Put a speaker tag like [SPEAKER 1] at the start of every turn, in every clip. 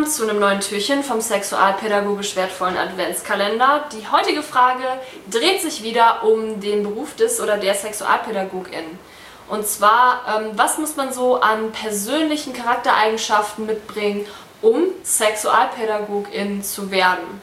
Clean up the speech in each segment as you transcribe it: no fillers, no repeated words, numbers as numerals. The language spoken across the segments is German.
[SPEAKER 1] zu einem neuen Türchen vom sexualpädagogisch wertvollen Adventskalender. Die heutige Frage dreht sich wieder um den Beruf des oder der Sexualpädagogin. Und zwar, was muss man so an persönlichen Charaktereigenschaften mitbringen, um Sexualpädagogin zu werden?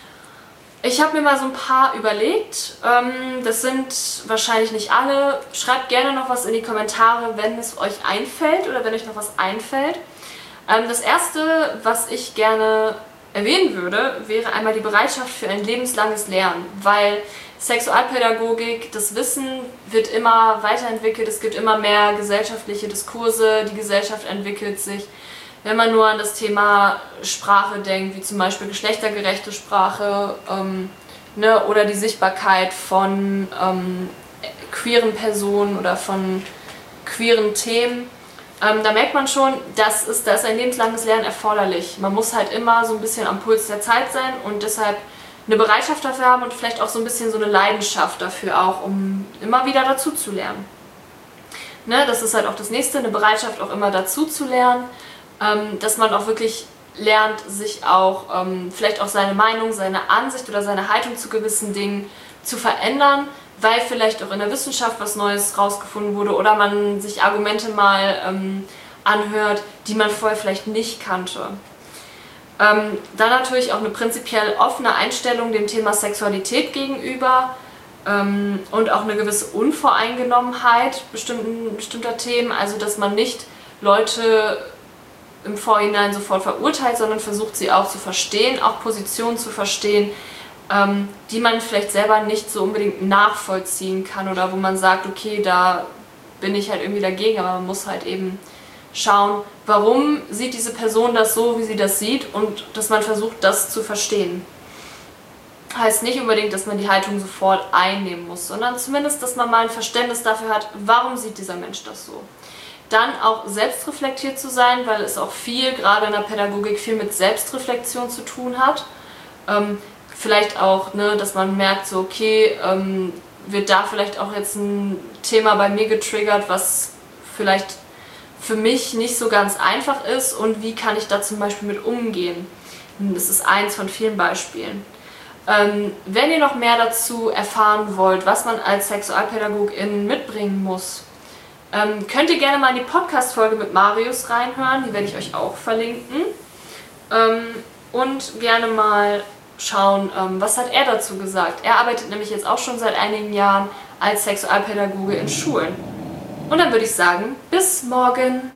[SPEAKER 1] Ich habe mir mal so ein paar überlegt. Das sind wahrscheinlich nicht alle. Schreibt gerne noch was in die Kommentare, wenn es euch einfällt oder wenn euch noch was einfällt. Das erste, was ich gerne erwähnen würde, wäre einmal die Bereitschaft für ein lebenslanges Lernen, weil Sexualpädagogik, das Wissen wird immer weiterentwickelt, es gibt immer mehr gesellschaftliche Diskurse, die Gesellschaft entwickelt sich. Wenn man nur an das Thema Sprache denkt, wie zum Beispiel geschlechtergerechte Sprache, oder die Sichtbarkeit von queeren Personen oder von queeren Themen, da merkt man schon, da ist ein lebenslanges Lernen erforderlich. Man muss halt immer so ein bisschen am Puls der Zeit sein und deshalb eine Bereitschaft dafür haben und vielleicht auch so ein bisschen so eine Leidenschaft dafür auch, um immer wieder dazu zu lernen. Ne, das ist halt auch das Nächste, eine Bereitschaft auch immer dazu zu lernen, dass man auch wirklich lernt, sich auch vielleicht auch seine Meinung, seine Ansicht oder seine Haltung zu gewissen Dingen zu verändern, weil vielleicht auch in der Wissenschaft was Neues rausgefunden wurde oder man sich Argumente mal anhört, die man vorher vielleicht nicht kannte. Dann natürlich auch eine prinzipiell offene Einstellung dem Thema Sexualität gegenüber und auch eine gewisse Unvoreingenommenheit bestimmter Themen, also dass man nicht Leute im Vorhinein sofort verurteilt, sondern versucht sie auch zu verstehen, auch Positionen zu verstehen, die man vielleicht selber nicht so unbedingt nachvollziehen kann oder wo man sagt, okay, da bin ich halt irgendwie dagegen, aber man muss halt eben schauen, warum sieht diese Person das so, wie sie das sieht und dass man versucht, das zu verstehen. Heißt nicht unbedingt, dass man die Haltung sofort einnehmen muss, sondern zumindest, dass man mal ein Verständnis dafür hat, warum sieht dieser Mensch das so. Dann auch selbstreflektiert zu sein, weil es auch viel, gerade in der Pädagogik, viel mit Selbstreflexion zu tun hat. Vielleicht auch, dass man merkt, so okay, wird da vielleicht auch jetzt ein Thema bei mir getriggert, was vielleicht für mich nicht so ganz einfach ist und wie kann ich da zum Beispiel mit umgehen. Das ist eins von vielen Beispielen. Wenn ihr noch mehr dazu erfahren wollt, was man als Sexualpädagogin mitbringen muss, könnt ihr gerne mal in die Podcast-Folge mit Marius reinhören, die werde ich euch auch verlinken. Und gerne mal schauen, was hat er dazu gesagt. Er arbeitet nämlich jetzt auch schon seit einigen Jahren als Sexualpädagoge in Schulen. Und dann würde ich sagen, bis morgen!